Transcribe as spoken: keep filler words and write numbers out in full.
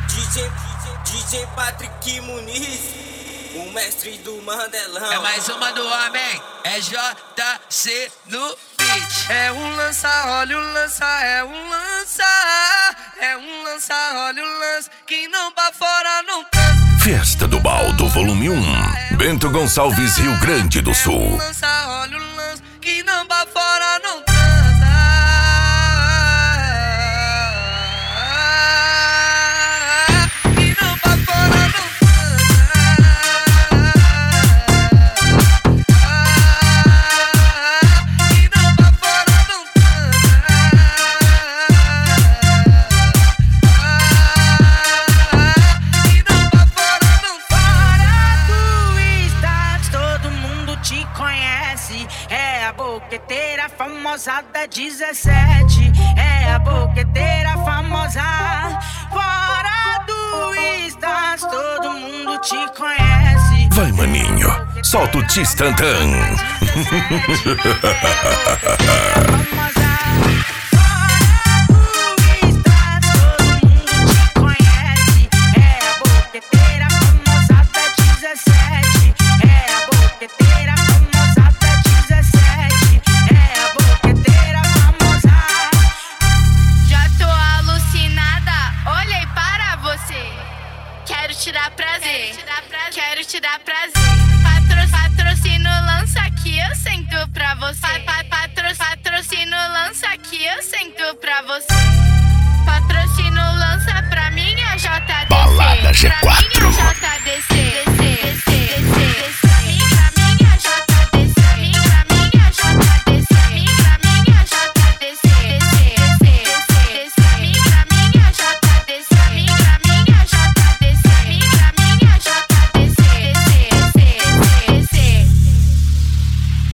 D J, D J Patrick Muniz, o mestre do Mandelão. É mais uma do homem, é J C no beat. É um lança, olha o lança, é um lança. É um lança, olha o lança, que não pra fora não cansa. Festa do Baldo, volume um, Bento Gonçalves, Rio Grande do Sul. É um lança, olha o lança, que não pra fora não cansa. É a boqueteira famosa da dezessete. É a boqueteira famosa. Fora do Stas, todo mundo te conhece. Vai, maninho, solta o Tistantã. Quero te dar prazer, quero te dar prazer. Patro, patrocínio lança aqui, eu sento pra você. Pa, patro, patrocínio lança aqui, eu sento pra você. Patrocínio lança pra mim é J D C. Balada G quatro. Pra mim é J D C.